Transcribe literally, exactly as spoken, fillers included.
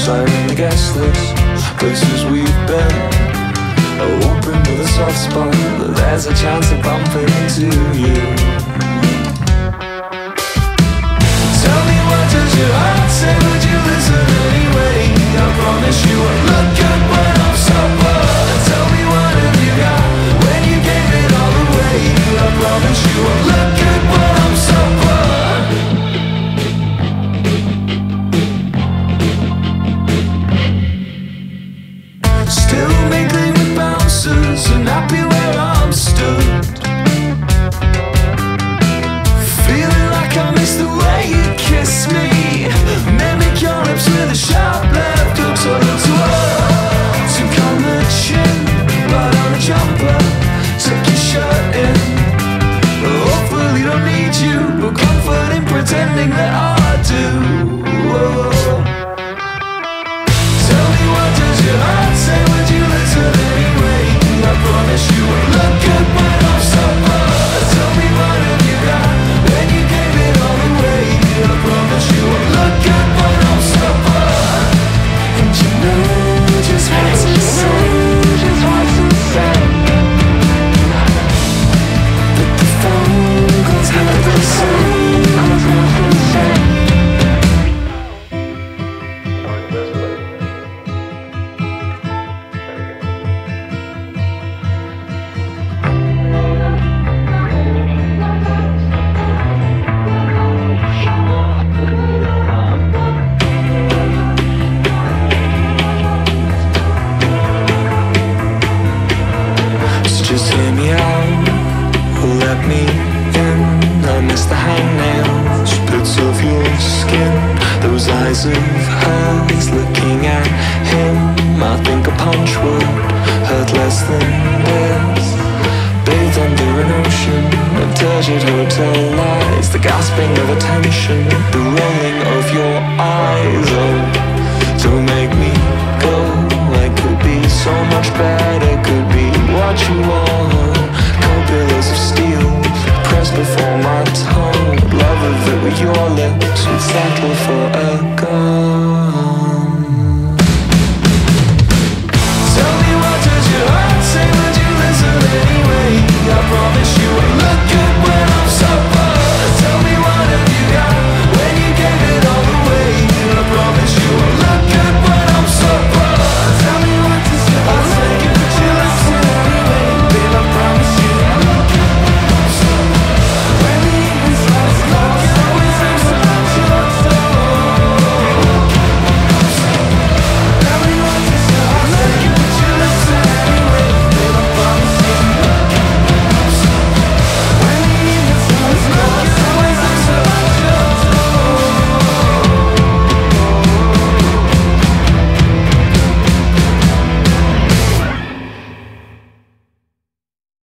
sign on the guest list. Places we've been, open with a soft spot, but there's a chance of bumping into you. Tell me, what does your heart say? Would you listen anyway? I promise you won't look good when I'm sober. Tell me, what have you got when you gave it all away? I promise you won't look good when I'm sober. Still mingling with bouncers and happy where I'm stood. Feeling like I miss the way you kiss me. Mimic your lips with a sharp left hook, so let's work. Took on the chin, but on a jumper, tuck your shirt in. Hopefully don't need you, but comfort in pretending that I do. Whoa. Tell me, what does your heart say? Would you listen anyway? I promise you won't look good when I'm sober. Tell me, what have you got when you gave it all away? I promise you won't look good when I'm sober. And you know just what to say, just what to say. But the phone calls have the same, calls have the same. Just hear me out, let me in. I miss the hangnails, bits of your skin, those eyes of hers looking at him. I think a punch would hurt less than this. Bathed under an ocean of turgid hotel lights, the gasping of attention, the rolling of your eyes. Oh, don't make me go. I could be so much better, could be what you want. Cold pillars of steel pressed before my tongue. Love of it with your lips would settle for a gun.